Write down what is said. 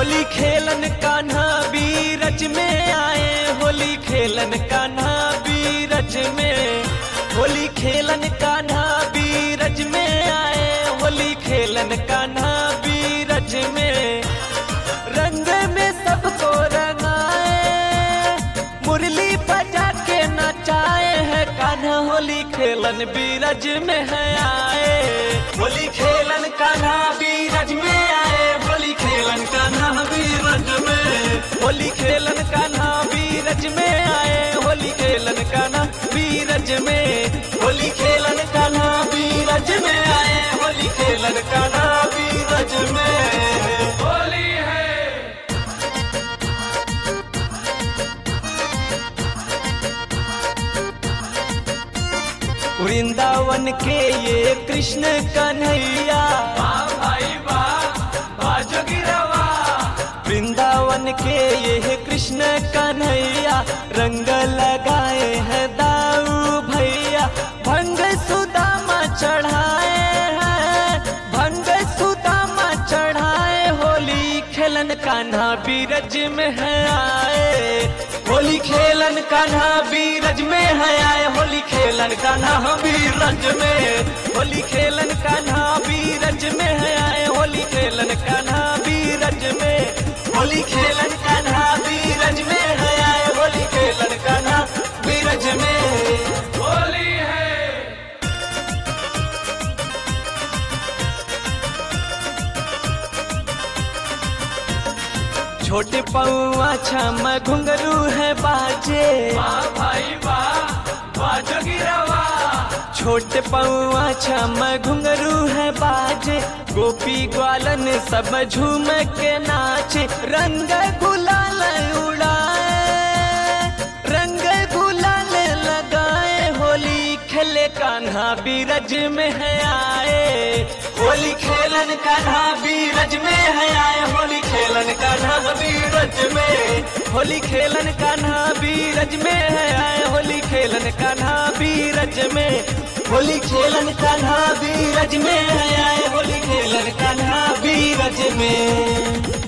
होली खेलन कान्हा बीरज में आए, होली खेलन कान्हा बीरज में, होली खेलन कान्हा बीरज में आए, होली खेलन कान्हा बीरज में। रंग में सबको रंगाए, मुरली बजा के नचाए हैं कान्हा, होली खेलन बीरज में है आए, होली खेलन कान्हा बीरज में आए, होली खेलन कान्हा बीरज में, होली खेलन कान्हा बीरज में आए, होली खेलन कान्हा बीरज में, होली खेलन कान्हा बीरज में आए, होली खेलन कान्हा बीरज में। होली है वृंदावन के ये कृष्ण कन्हैया, वाह भाई वाह जोगिरवा। वृंदावन के ये कृष्ण कन्हैया, रंग लगाए हैं दाऊ भैया, भंग सुदामा चढ़ाए हैं, भंग सुदामा चढ़ाए, होली खेलन कान्हा बीरज में है आए, होली खेलन कान्हा बीरज में है आए, होली खेलन कान्हा बीरज में, होली खेलन कान्हा बीरज में है आए, होली खेलन कान्हा बीरज में, होली खेलन कान्हा बीरज में है आए, होली खेलन कान्हा बीरज में। होली है छोटे पौआ छम घुंघरू है बाजे, वाह भाई वाह जोगिरवा। छोटे पौआ छम घुंघरू है बाजे, गोपी ग्वालन सब झूम के नाचे, रंग गुलाल उड़ाए, रंग गुलाल लगाए, होली खेले कान्हा बीरज में है आए, होली खेलन कान्हा बीरज में है आए, होली खेलन कान्हा बीरज में, होली खेलन कान्हा बीरज में है आए, होली खेलन कान्हा बीरज में, होली खेलन कान्हा बीरज में है आए, होली खेलन कान्हा बीरज में।